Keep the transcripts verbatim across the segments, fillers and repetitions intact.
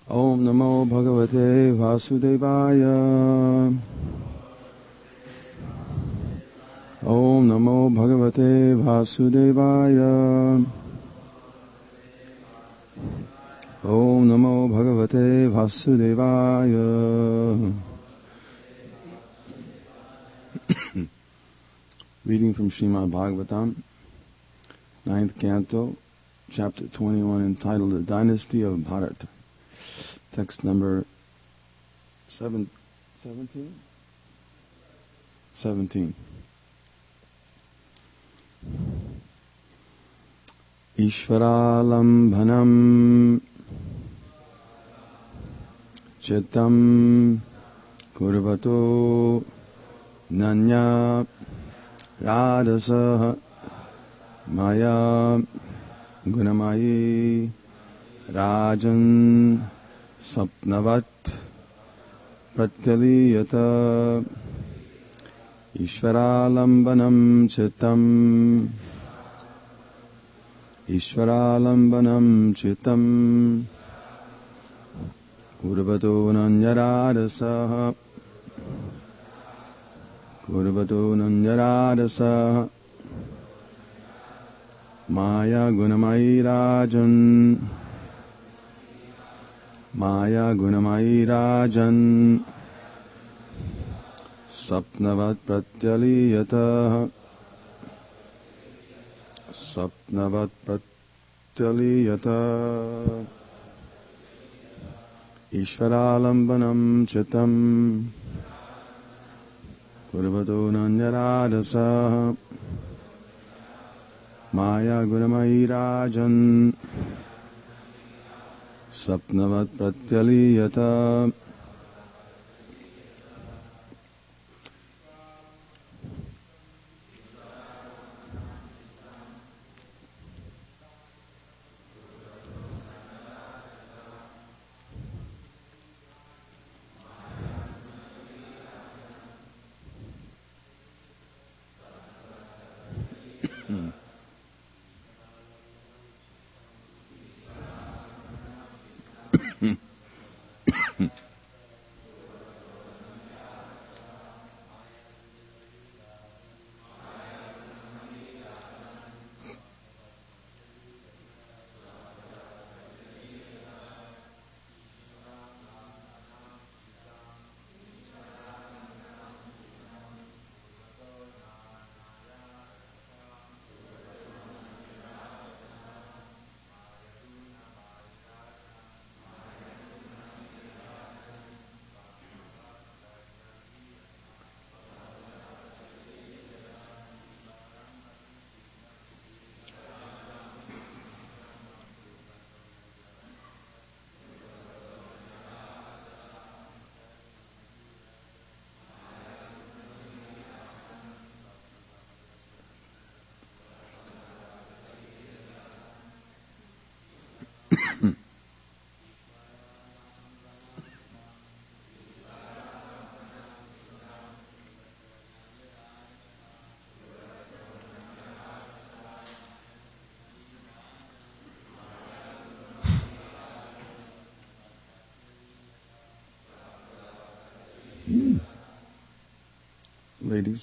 Om Namo Bhagavate Vasudevaya. Om Namo Bhagavate Vasudevaya. Om Namo Bhagavate Vasudevaya. Reading from Srimad Bhagavatam, ninth Canto, Chapter twenty-one, entitled The Dynasty of Bharata. Text number seven, seventeen? seventeen. Ishvaralambhanam Chitam Kurvato Nanya Radasa Maya Gunamayi Rajan Sapnavat Pratyaliyata Ishvaralambanam Chitam Ishvaralambanam Chitam Kurvato Nanyaradasa Kurvato Nanyaradasa Maya Gunamayi Rajan Maya Gunamayi Rajan Sapnavat Pratyaliyata Sapnavat Pratyaliyata Ishvaralambanam Chitam Kurvato Nanyaradasa Maya Gunamayi Rajan Sapnavat Pratyaliyata. Ladies.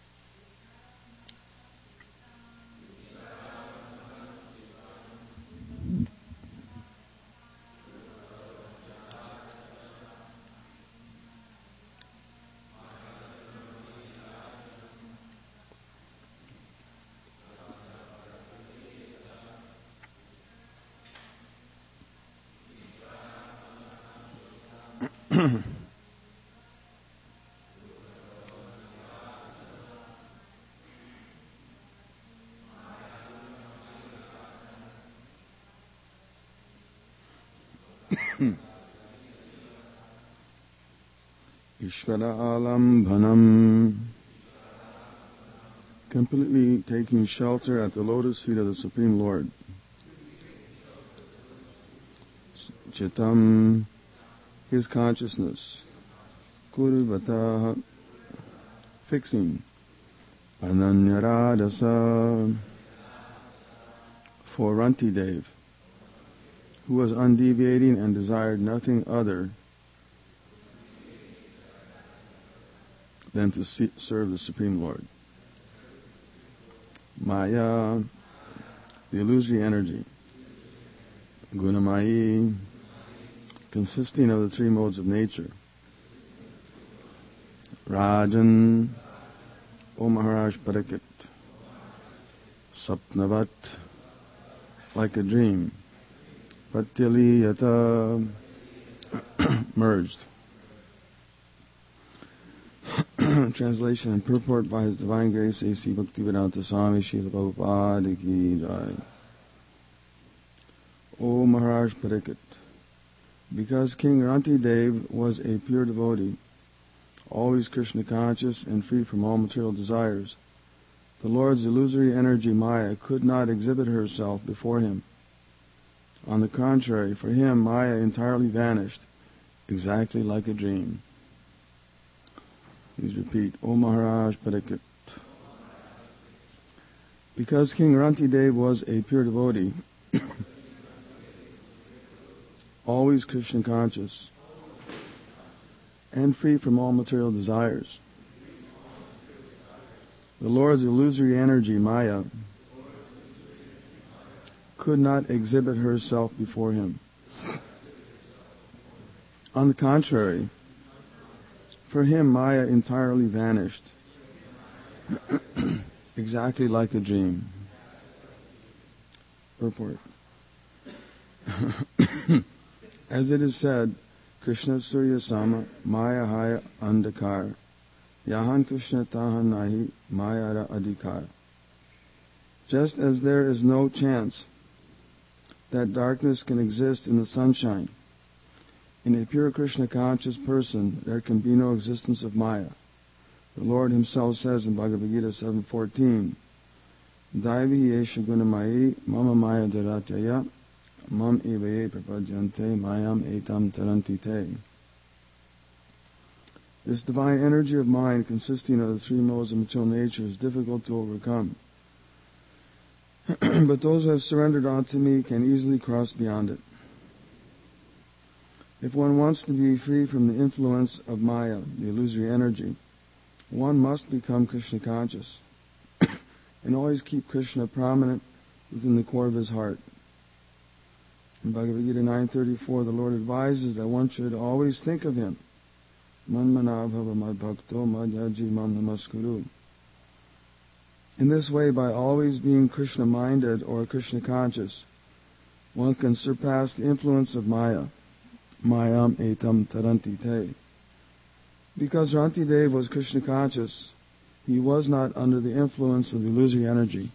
Ishvaralambhanam, completely taking shelter at the lotus feet of the Supreme Lord. Chitam, his consciousness. Kurvata, fixing. Ananyaradasa, for Rantidev. who was undeviating and desired nothing other than to see, serve the Supreme Lord. Maya, the illusory energy. Gunamayi, consisting of the three modes of nature. Rajan, O Maharaj Parakit, Sapnavat, like a dream. Pratyaliyata, merged. Translation and purport by His Divine Grace A C Bhaktivedanta Swami Srila Prabhupada Ki Jai. O Maharaj Parikit, because King Rantidev was a pure devotee, always Krishna conscious and free from all material desires, the Lord's illusory energy Maya could not exhibit herself before him. On the contrary, for him Maya entirely vanished, exactly like a dream. Please repeat, O Maharaj Parikit. Because King Rantidev was a pure devotee, always Krishna conscious, and free from all material desires, the Lord's illusory energy, Maya, could not exhibit herself before him. On the contrary, for him Maya entirely vanished, exactly like a dream. Purport. As it is said, Krishna Surya Sama, Maya Haya Andakar, Yahan Krishna Tahan Nahi, Maya Adhikar. Just as there is no chance that darkness can exist in the sunshine, in a pure Krishna conscious person there can be no existence of Maya. The Lord Himself says in Bhagavad Gita seven fourteen, Daivi Yesha Gunamayi Mama Maya Dharatyaya Mam Evaye Prapadyante Mayam Etam Tarantite. This divine energy of mind, consisting of the three modes of material nature, is difficult to overcome. But those who have surrendered unto me can easily cross beyond it. If one wants to be free from the influence of Maya, the illusory energy, one must become Krishna conscious and always keep Krishna prominent within the core of his heart. In Bhagavad Gita nine thirty-four, the Lord advises that one should always think of Him. Manmana bhava madbhakto madhyaji mam namaskuru. In this way, by always being Krishna-minded or Krishna conscious, one can surpass the influence of Maya. Mayam etam tarantite. Because Rantidev was Krishna conscious, he was not under the influence of the illusory energy.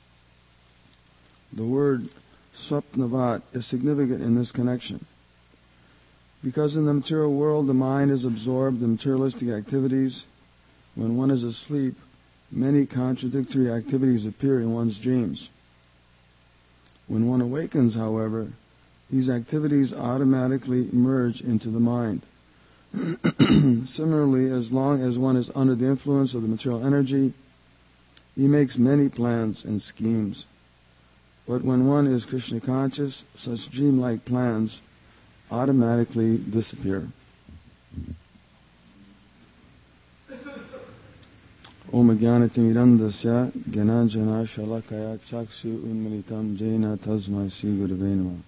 The word swapnavat is significant in this connection. Because in the material world the mind is absorbed in materialistic activities, when one is asleep, many contradictory activities appear in one's dreams. When one awakens, however, these activities automatically merge into the mind. Similarly, as long as one is under the influence of the material energy, he makes many plans and schemes. But when one is Krishna conscious, such dreamlike plans automatically disappear. Om Jnanatimidandasya Gyananjana Shalakaya Chakshu Unmilitam Jena Tasmai Sri Gurave Namah.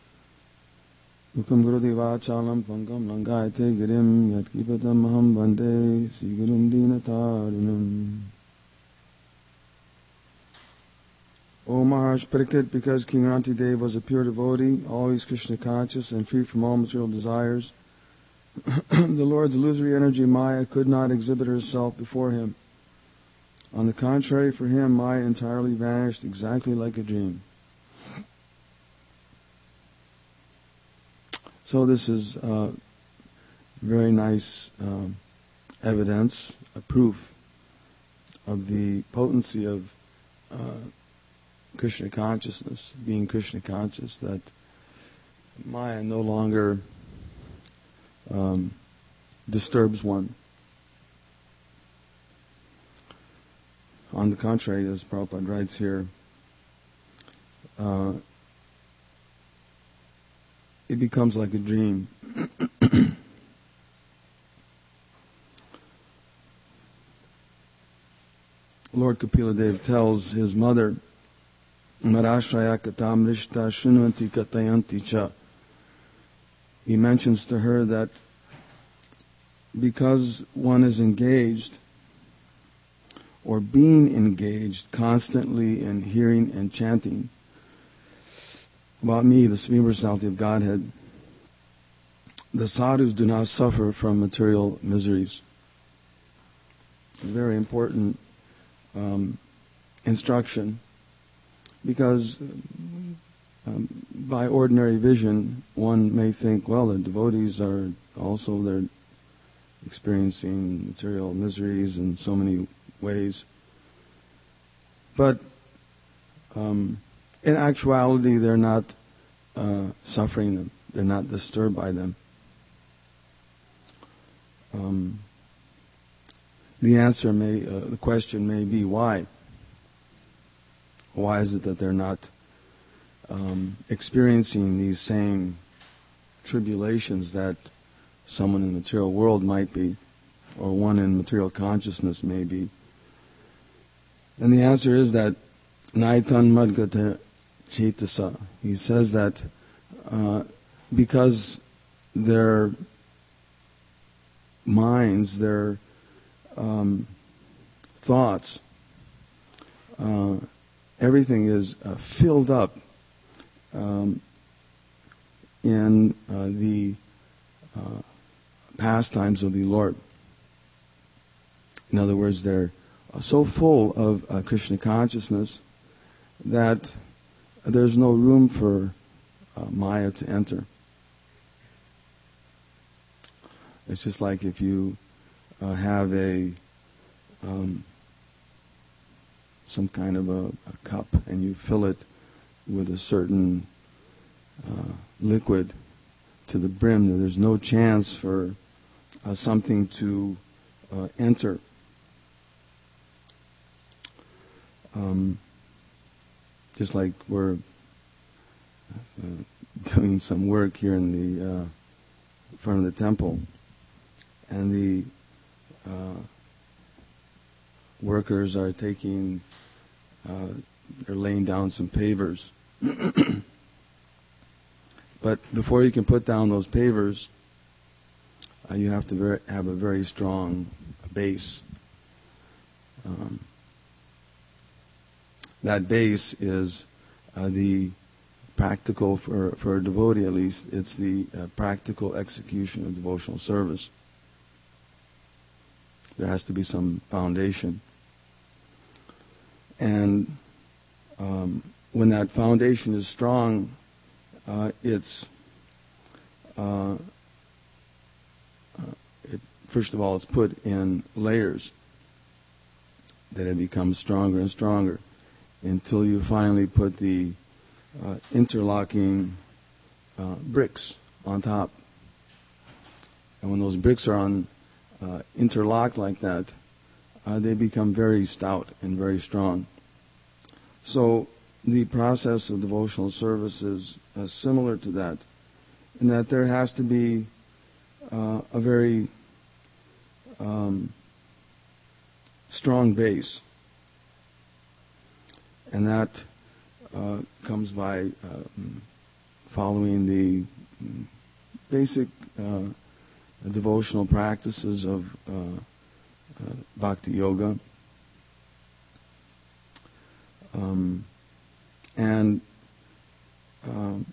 Ukam Gurudeva Chalam Pankam Langayate Girim Yatkipatam Maham Bande Sri Gurum Dinatarunam. O Maharaj Parikit, because King Rantidev was a pure devotee, always Krishna conscious and free from all material desires, the Lord's illusory energy Maya could not exhibit herself before him. On the contrary, for him Maya entirely vanished exactly like a dream. So this is uh, very nice uh, evidence, a proof of the potency of uh, Krishna consciousness, being Krishna conscious, that Maya no longer um, disturbs one. On the contrary, as Prabhupada writes here, uh, it becomes like a dream. Lord Kapila Dev tells his mother, Marashraya katam rishta shunvanti katayanti cha. He mentions to her that because one is engaged or being engaged constantly in hearing and chanting about me, the Supreme Personality of Godhead, the sadhus do not suffer from material miseries. A very important um, instruction, because um, by ordinary vision one may think, well, the devotees are also they're experiencing material miseries in so many ways. But um, in actuality, they're not uh, suffering them. They're not disturbed by them. Um, the answer may, uh, the question may be why. Why is it that they're not um, experiencing these same tribulations that someone in the material world might be, or one in material consciousness may be? And the answer is that Naitan Madgata Chetasa. He says that uh, because their minds, their um, thoughts, uh, everything is uh, filled up um, in uh, the uh, pastimes of the Lord. In other words, they're so full of uh, Krishna consciousness that there's no room for uh, Maya to enter. It's just like if you uh, have a um, some kind of a, a cup and you fill it with a certain uh, liquid to the brim, there's no chance for uh, something to uh, enter. Um, just like we're uh, doing some work here in the uh, front of the temple, and the uh, workers are taking, uh, they're laying down some pavers. But before you can put down those pavers, uh, you have to ver- have a very strong base. Um, that base is uh, the practical, for, for a devotee at least, it's the uh, practical execution of devotional service. There has to be some foundation. And um, when that foundation is strong, uh, it's uh, uh, it, first of all, it's put in layers that it becomes stronger and stronger until you finally put the uh, interlocking uh, bricks on top. And when those bricks are on uh, interlocked like that, uh, they become very stout and very strong. So the process of devotional service is uh, similar to that, in that there has to be uh, a very um, strong base. And that uh, comes by uh, following the basic uh, devotional practices of uh, uh, Bhakti Yoga. Um, and um,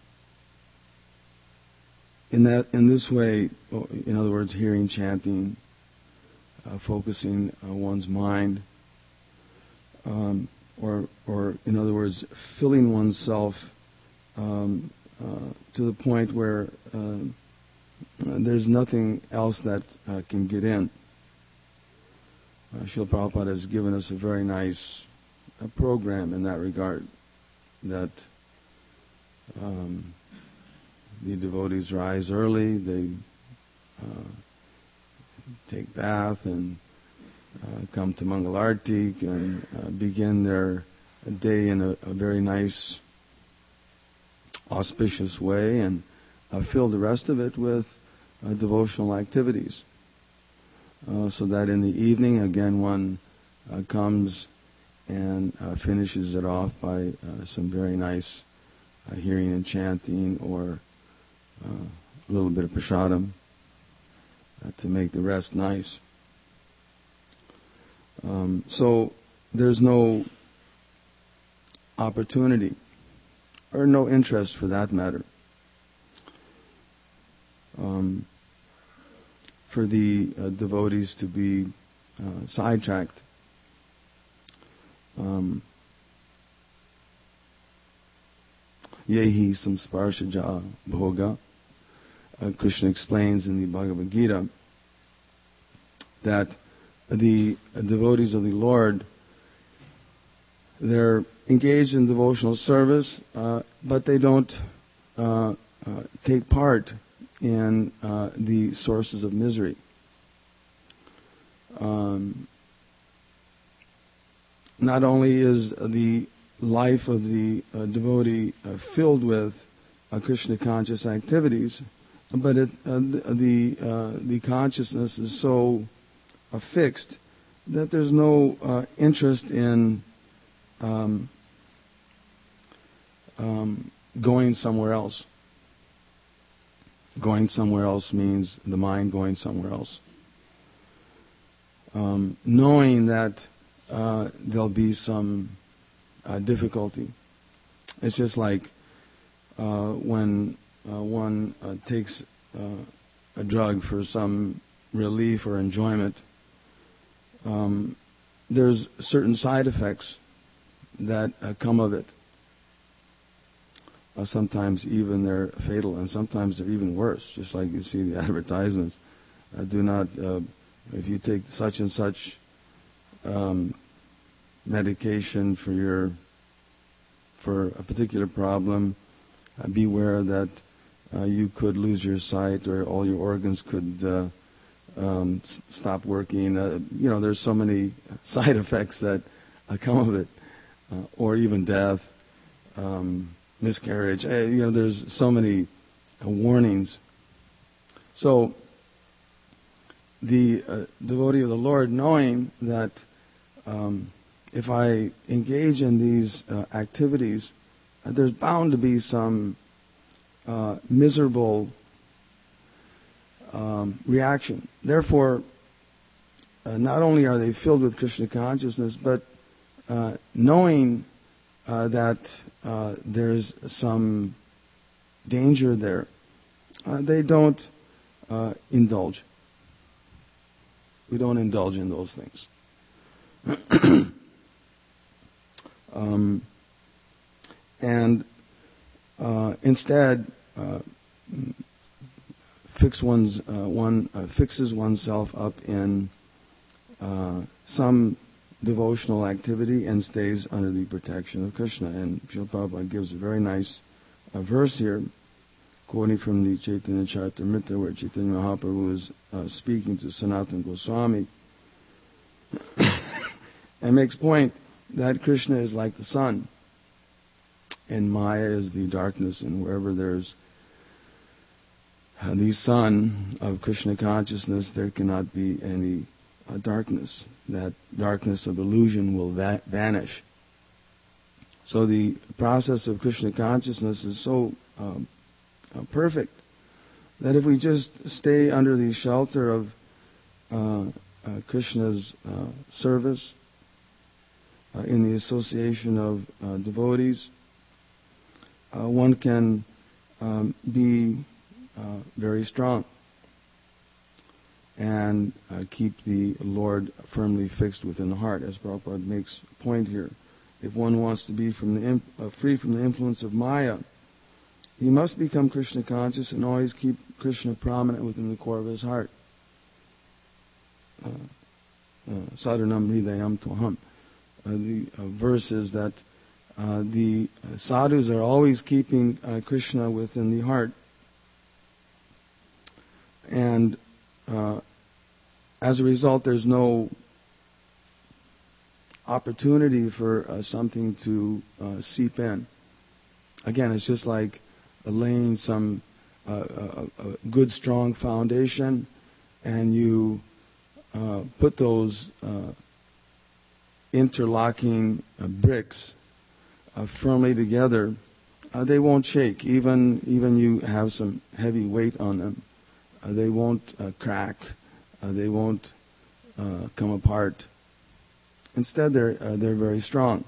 in that, in this way, in other words, hearing, chanting, uh, focusing uh, one's mind, um, or, or in other words, filling oneself um, uh, to the point where uh, there's nothing else that uh, can get in. Uh, Srila Prabhupada has given us a very nice uh, program in that regard, that um, the devotees rise early, they uh, take bath and uh, come to Mangalarti and uh, begin their day in a, a very nice, auspicious way, and uh, fill the rest of it with uh, devotional activities. Uh, so that in the evening, again, one uh, comes and uh, finishes it off by uh, some very nice uh, hearing and chanting, or uh, a little bit of prasadam uh, to make the rest nice. Um, so there's no opportunity, or no interest for that matter, um, for the uh, devotees to be uh, sidetracked. Um, Yehi samsparshaja bhoga. Uh, Krishna explains in the Bhagavad Gita that the uh, devotees of the Lord, they're engaged in devotional service, uh, but they don't uh, uh, take part in uh, the sources of misery. Um, not only is the life of the uh, devotee uh, filled with uh, Krishna conscious activities, but it, uh, the uh, the consciousness is so uh, fixed that there's no uh, interest in um, um, going somewhere else. Going somewhere else means the mind going somewhere else. Um, knowing that uh, there'll be some uh, difficulty. It's just like uh, when uh, one uh, takes uh, a drug for some relief or enjoyment. Um, there's certain side effects that uh, come of it. Uh, sometimes even they're fatal, and sometimes they're even worse. Just like you see the advertisements. Uh, do not, uh, if you take such and such um, medication for your for a particular problem, uh, beware that uh, you could lose your sight, or all your organs could uh, um, s- stop working. Uh, you know, there's so many side effects that uh, come of it, uh, or even death. Um, miscarriage, uh, you know, there's so many uh, warnings. So, the uh, devotee of the Lord, knowing that um, if I engage in these uh, activities, uh, there's bound to be some uh, miserable um, reaction. Therefore, uh, not only are they filled with Krishna consciousness, but uh, knowing Uh, that uh, there's some danger there, uh, they don't uh, indulge. We don't indulge in those things. um, and uh, instead, uh, fix one's uh, one uh, fixes oneself up in uh, some devotional activity and stays under the protection of Krishna. And Srila Prabhupada gives a very nice uh, verse here, quoting from the Chaitanya Charitamrita, where Chaitanya Mahaprabhu is uh, speaking to Sanatana Goswami, and makes point that Krishna is like the sun, and Maya is the darkness, and wherever there's uh, the sun of Krishna consciousness, there cannot be any Uh, darkness. That darkness of illusion will va- vanish. So the process of Krishna consciousness is so um, uh, perfect that if we just stay under the shelter of uh, uh, Krishna's uh, service, uh, in the association of uh, devotees, uh, one can um, be uh, very strong and uh, keep the Lord firmly fixed within the heart, as Prabhupada makes a point here. If one wants to be from the imp- uh, free from the influence of Maya, he must become Krishna conscious and always keep Krishna prominent within the core of his heart. Sadhanam hridayam toham. The uh, verse is that uh, the uh, sadhus are always keeping uh, Krishna within the heart. And uh, as a result, there's no opportunity for uh, something to uh, seep in. Again, it's just like uh, laying some a, a, a good, strong foundation, and you uh, put those uh, interlocking uh, bricks uh, firmly together, uh, they won't shake. Even even you have some heavy weight on them, uh, they won't uh, crack. Uh, they won't uh, come apart. Instead, they're uh, they're very strong.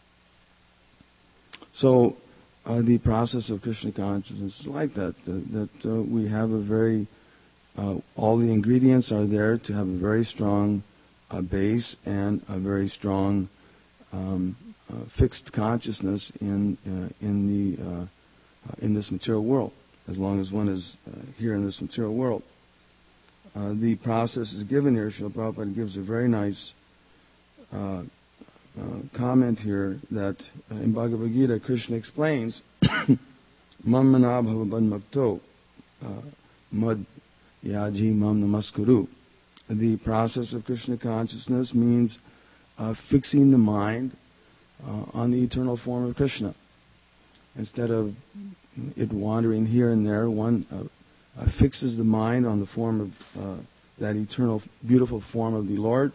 So uh, the process of Krishna consciousness is like that. Uh, that uh, we have a very uh, all the ingredients are there to have a very strong uh, base and a very strong um, uh, fixed consciousness in uh, in the uh, uh, in this material world. As long as one is uh, here in this material world, uh, the process is given here. Srila Prabhupada gives a very nice Uh, uh, comment here that uh, in Bhagavad Gita, Krishna explains, Mammana bhavabanmakto mad yaji mam namaskuru. The process of Krishna consciousness means uh, fixing the mind uh, on the eternal form of Krishna. Instead of it wandering here and there, one uh, uh, fixes the mind on the form of uh, that eternal, beautiful form of the Lord,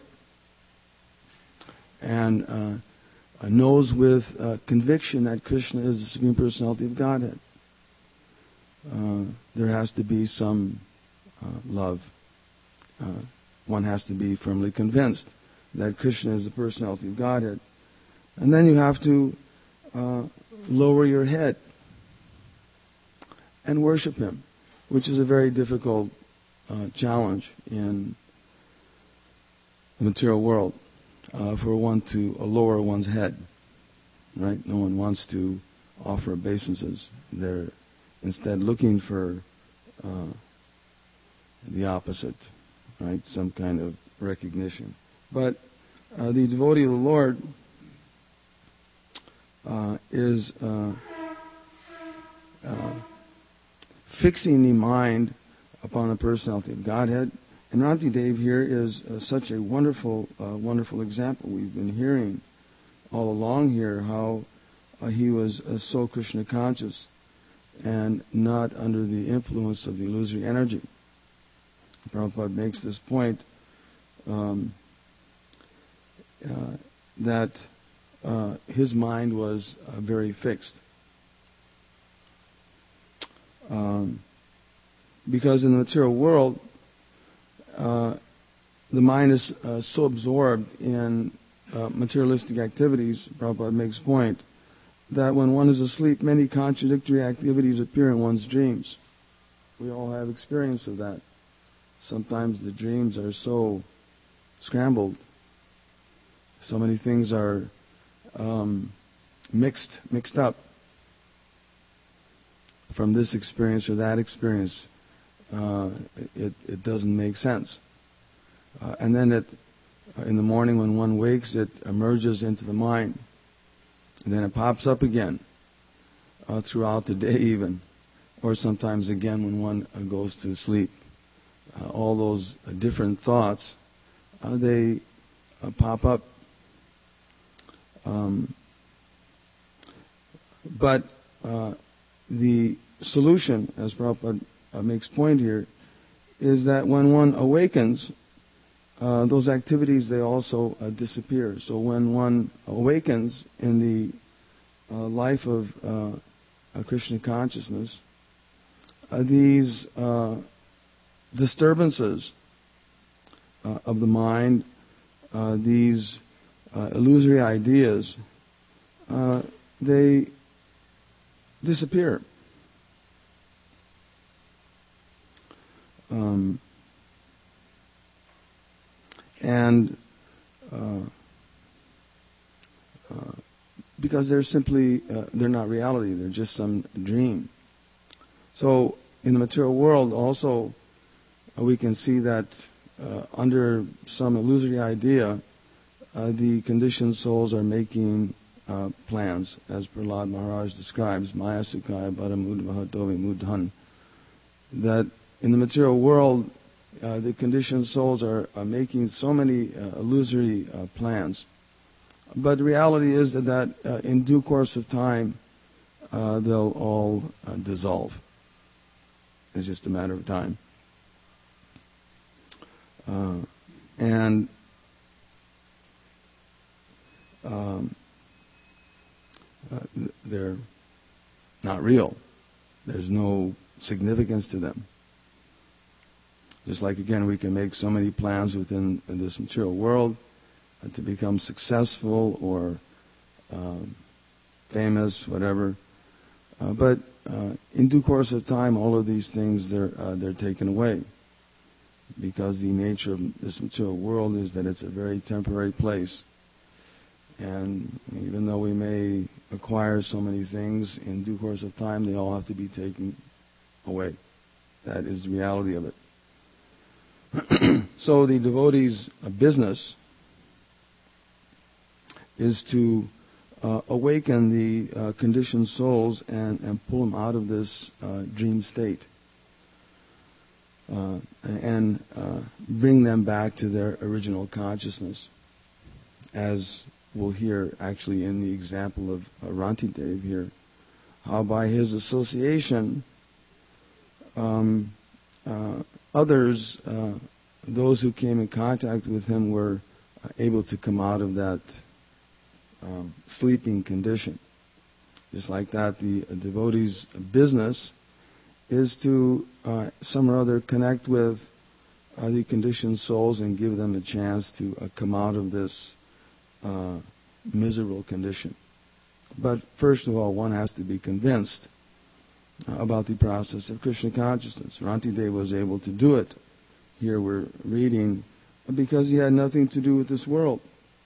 and uh, knows with uh, conviction that Krishna is the Supreme Personality of Godhead. Uh, there has to be some uh, love. Uh, one has to be firmly convinced that Krishna is the Personality of Godhead. And then you have to uh, lower your head and worship Him, which is a very difficult uh, challenge in the material world. Uh, for one to uh, lower one's head, right? No one wants to offer obeisances. They're instead looking for uh, the opposite, right? Some kind of recognition. But uh, the devotee of the Lord uh, is uh, uh, fixing the mind upon the personality of Godhead. And Ranti Dev here is uh, such a wonderful, uh, wonderful example. We've been hearing all along here how uh, he was uh, so Krishna conscious and not under the influence of the illusory energy. Prabhupada makes this point um, uh, that uh, his mind was uh, very fixed. Um, because in the material world, Uh, the mind is uh, so absorbed in uh, materialistic activities, Prabhupada makes point, that when one is asleep, many contradictory activities appear in one's dreams. We all have experience of that. Sometimes the dreams are so scrambled. So many things are um, mixed, mixed up from this experience or that experience. Uh, it, it doesn't make sense. Uh, and then it, uh, in the morning when one wakes, it emerges into the mind. And then it pops up again uh, throughout the day even. Or sometimes again when one uh, goes to sleep. Uh, all those uh, different thoughts, uh, they uh, pop up. Um, but uh, the solution, as Prabhupada Uh, makes point here, is that when one awakens, uh, those activities, they also uh, disappear. So when one awakens in the uh, life of uh, Krishna consciousness, uh, these uh, disturbances uh, of the mind, uh, these uh, illusory ideas, uh, they disappear. Um, and uh, uh, because they're simply, uh, they're not reality, they're just some dream. So in the material world also, uh, we can see that uh, under some illusory idea, uh, the conditioned souls are making uh, plans, as Prahlad Maharaj describes, Maya Sukhaya Paramudvahatovi Mudhan, that in the material world, uh, the conditioned souls are, are making so many uh, illusory uh, plans. But the reality is that, that uh, in due course of time, uh, they'll all uh, dissolve. It's just a matter of time. Uh, and um, uh, they're not real. There's no significance to them. Just like, again, we can make so many plans within in this material world uh, to become successful or um, famous, whatever. Uh, but uh, in due course of time, all of these things, they're, uh, they're taken away. Because the nature of this material world is that it's a very temporary place. And even though we may acquire so many things, in due course of time, they all have to be taken away. That is the reality of it. So the devotee's business is to uh, awaken the uh, conditioned souls and, and pull them out of this uh, dream state. Uh, and uh, bring them back to their original consciousness. As we'll hear actually in the example of uh, Rantidev here, how by his association, um, uh, others, uh, those who came in contact with him were uh, able to come out of that um, sleeping condition. Just like that, the uh, devotee's business is to uh, some or other connect with uh, the conditioned souls and give them a chance to uh, come out of this uh, miserable condition. But first of all, one has to be convinced uh, about the process of Krishna consciousness. Rantidev was able to do it. Here we're reading because he had nothing to do with this world.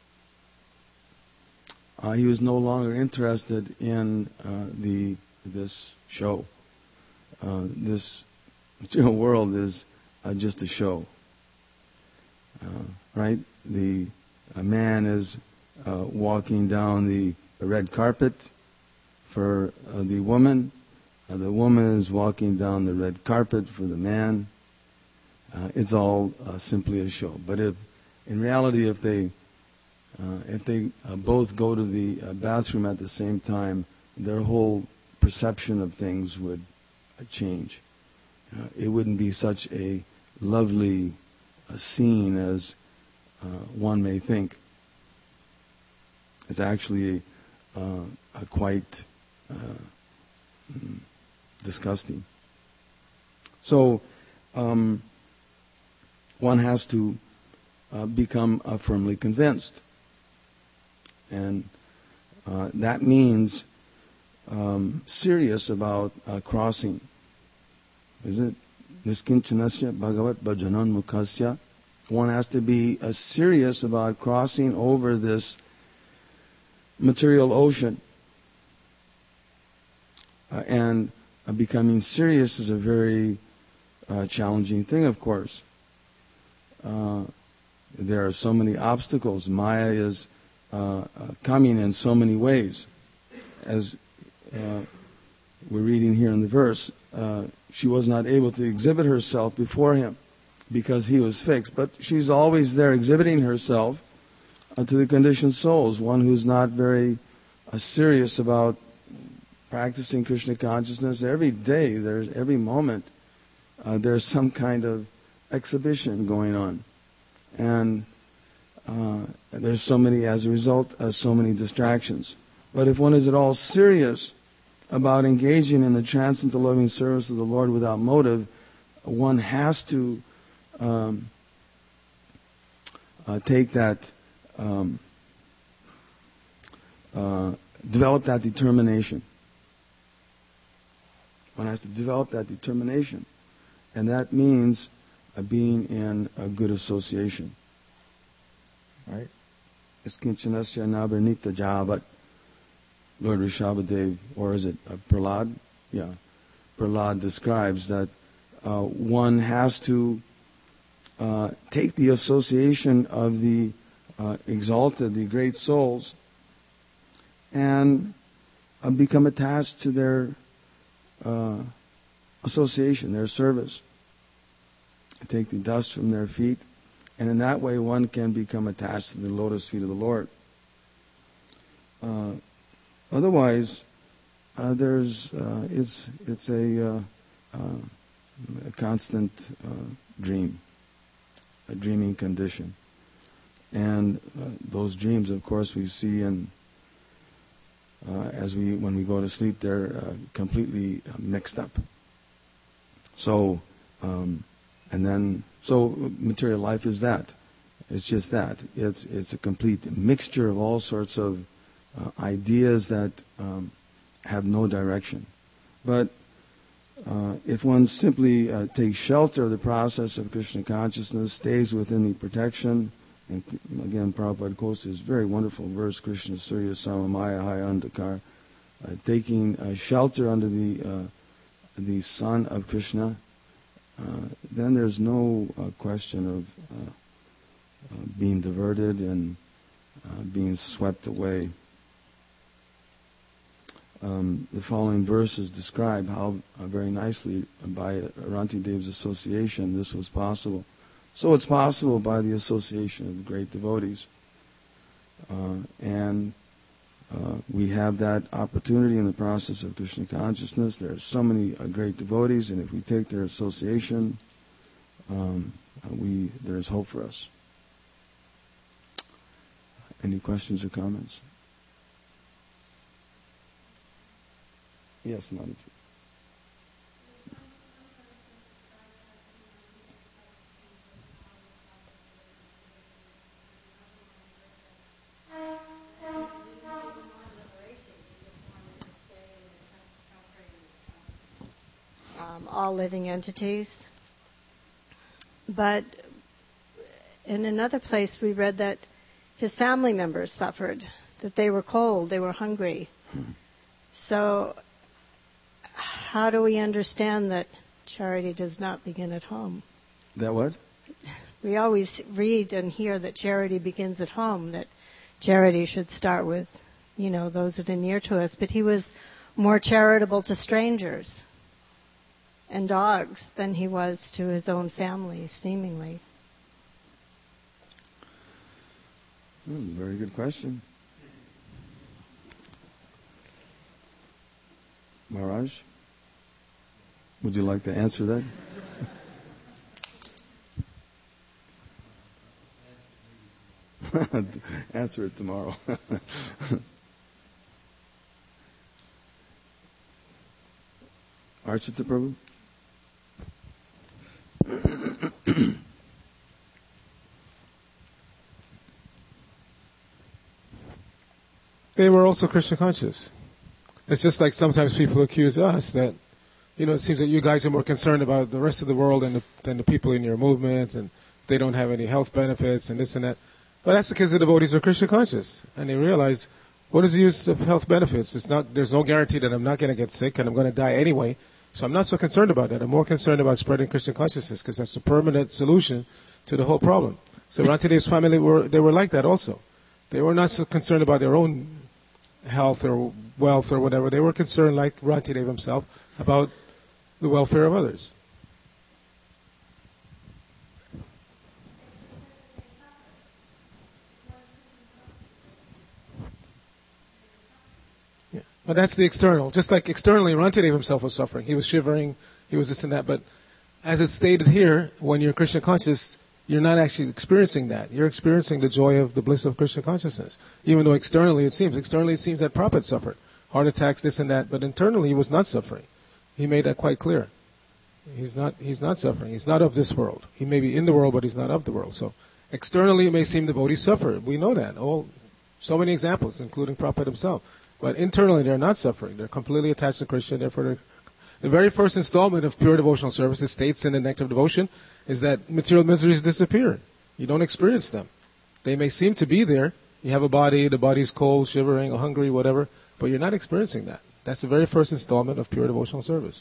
Uh, he was no longer interested in uh, the this show. Uh, this material world is uh, just a show, uh, right? The a man is uh, walking down the, the red carpet for uh, the woman. Uh, the woman is walking down the red carpet for the man. Uh, it's all uh, simply a show. But if, in reality, if they uh, if they uh, both go to the uh, bathroom at the same time, their whole perception of things would uh, change. Uh, it wouldn't be such a lovely uh, scene as uh, one may think. It's actually uh, a quite uh, mm, disgusting. So um, one has to uh, become uh, firmly convinced. And uh, that means um, serious about uh, crossing. Is it? Niskinchanasya bhagavat bhajanan mukhasya. One has to be uh, serious about crossing over this material ocean. Uh, and uh, becoming serious is a very uh, challenging thing, of course. Uh, there are so many obstacles. Maya is uh, uh, coming in so many ways. As uh, we're reading here in the verse, uh, she was not able to exhibit herself before him because he was fixed. But she's always there exhibiting herself uh, to the conditioned souls, one who's not very uh, serious about practicing Krishna consciousness. Every day, there's every moment, uh, there's some kind of exhibition going on. And uh, there's so many, as a result, uh, so many distractions. But if one is at all serious about engaging in the transcendental loving service of the Lord without motive, one has to um, uh, take that, um, uh, develop that determination. One has to develop that determination. And that means uh, being in a good association. Right? Iskinchanasya nabernita javat. Lord Rishabhadev, or is it uh, Prahlad? Yeah. Prahlad describes that uh, one has to uh, take the association of the uh, exalted, the great souls, and uh, become attached to their uh, association, their service. Take the dust from their feet, and in that way one can become attached to the lotus feet of the Lord. Uh, Otherwise, uh, there's uh, it's it's a uh, uh, a constant uh, dream, a dreaming condition. And uh, those dreams, of course, we see in uh, as we when we go to sleep, they're uh, completely uh, mixed up. So, um, and then so material life is that. It's just that. It's it's a complete mixture of all sorts of uh, ideas that um, have no direction. But uh, if one simply uh, takes shelter of the process of Krishna consciousness, stays within the protection. And again, Prabhupada quotes this very wonderful verse, Krishna Surya Samamaya Haya Andakar, uh, taking uh, shelter under the uh, the sun of Krishna, uh, then there's no uh, question of uh, uh, being diverted and uh, being swept away. Um, the following verses describe how uh, very nicely uh, by Aranti Dev's association this was possible. So it's possible by the association of the great devotees. Uh, and uh, we have that opportunity in the process of Krishna consciousness. There are so many uh, great devotees, and if we take their association, um, uh, we there's hope for us. Any questions or comments? Yes, Manaji. All living entities. But in another place we read that his family members suffered, that they were cold, they were hungry. Hmm. So how do we understand that charity does not begin at home? That what? We always read and hear that charity begins at home, that charity should start with, you know, those that are near to us. But he was more charitable to strangers and dogs than he was to his own family, seemingly. Hmm, very good question. Maharaj, would you like to answer that? Answer it tomorrow. Archita Prabhu? They were also Krishna conscious. It's just like sometimes people accuse us that, you know, it seems that you guys are more concerned about the rest of the world than the, than the people in your movement, and they don't have any health benefits and this and that. But that's because the devotees are Krishna conscious, and they realize, what is the use of health benefits? It's not. There's no guarantee that I'm not going to get sick and I'm going to die anyway. So I'm not so concerned about that. I'm more concerned about spreading Krishna consciousness because that's a permanent solution to the whole problem. So Rantidev's family were they were like that also. They were not so concerned about their own health or wealth or whatever. They were concerned, like Rantidev himself, about the welfare of others. Yeah. But that's the external. Just like externally, Rantidev himself was suffering. He was shivering, he was this and that. But as it's stated here, when you're Krishna conscious, you're not actually experiencing that. You're experiencing the joy of the bliss of Krishna consciousness. Even though externally it seems, externally it seems that Prabhupada suffered. Heart attacks, this and that. But internally he was not suffering. He made that quite clear. He's not, he's not suffering. He's not of this world. He may be in the world, but he's not of the world. So externally it may seem devotees suffer. We know that. Oh, so many examples, including Prabhupada himself. But internally they're not suffering. They're completely attached to Krishna. Therefore, they're the very first installment of pure devotional service, it states in the Nectar of Devotion, is that material miseries disappear. You don't experience them. They may seem to be there. You have a body, the body's cold, shivering, or hungry, whatever, but you're not experiencing that. That's the very first installment of pure devotional service.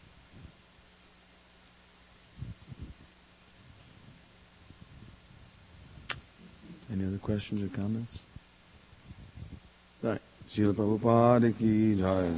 Any other questions or comments? Right. Srila Prabhupada ki jai.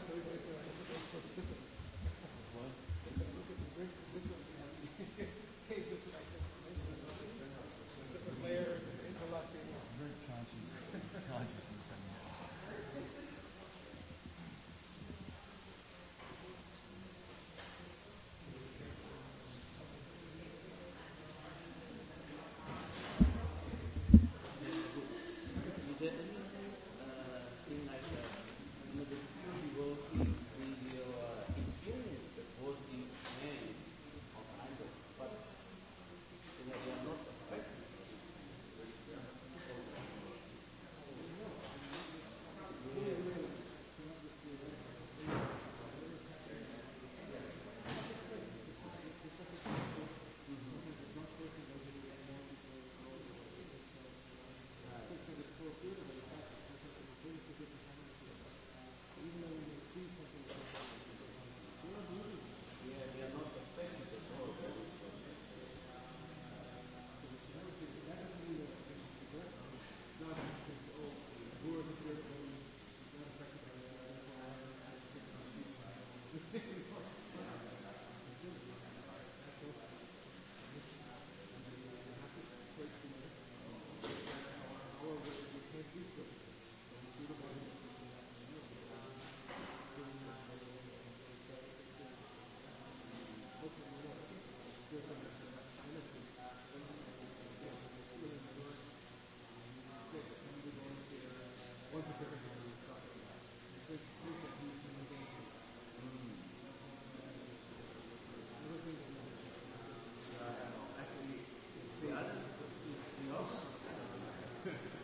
See, I don't, it's the opposite.